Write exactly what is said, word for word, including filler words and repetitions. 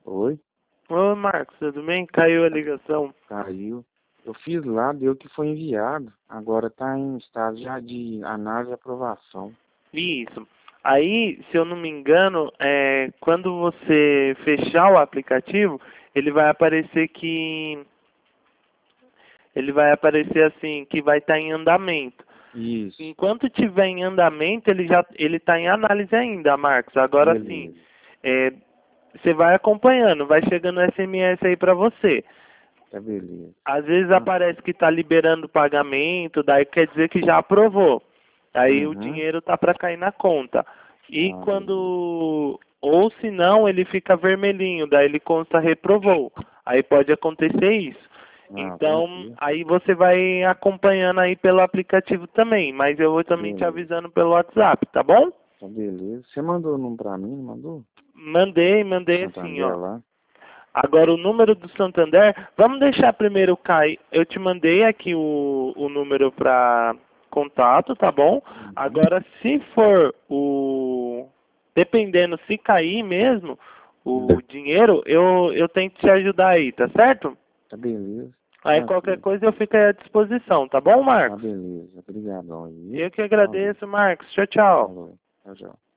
Oi? Ô, Marcos, tudo bem? Caiu a ligação. Caiu. Eu fiz lá, deu que foi enviado. Agora está em estado já de análise e aprovação. Isso. Aí, se eu não me engano, é, quando você fechar o aplicativo, ele vai aparecer que... Ele vai aparecer assim, que vai estar em andamento. Isso. Enquanto estiver em andamento, ele já ele está em análise ainda, Marcos. Agora sim, Beleza. é, você vai acompanhando, vai chegando S M S aí para você. Tá beleza. Às vezes Ah, aparece que está liberando o pagamento, daí quer dizer que já aprovou. Aí o uhum. dinheiro tá para cair na conta. E Ah, beleza. quando... Ou se não, ele fica vermelhinho, daí ele consta reprovou. Aí pode acontecer isso. Ah, Então, tranquilo. aí você vai acompanhando aí pelo aplicativo também, mas eu vou também te Beleza. avisando pelo WhatsApp, tá bom? Tá beleza. Você mandou o número pra mim, não mandou? Mandei, mandei assim, Santander ó. lá. Agora o número do Santander, vamos deixar primeiro cair. Eu te mandei aqui o, o número para contato, tá bom? Uhum. Agora se for o... Dependendo se cair mesmo Hum. o dinheiro, eu, eu tento te ajudar aí, tá certo? Tá beleza. Aí qualquer Tranquilo. coisa eu fico aí à disposição, tá bom, Tá Marcos? beleza. Obrigadão aí. Eu que Tchauzinho. agradeço, Marcos. Tchau, tchau. Falou. Tchau, tchau.